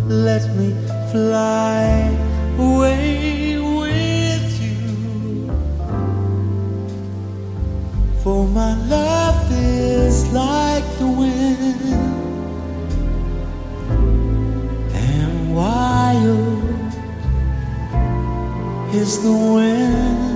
let me fly away with you. For my love is like the wind, and wild is the wind.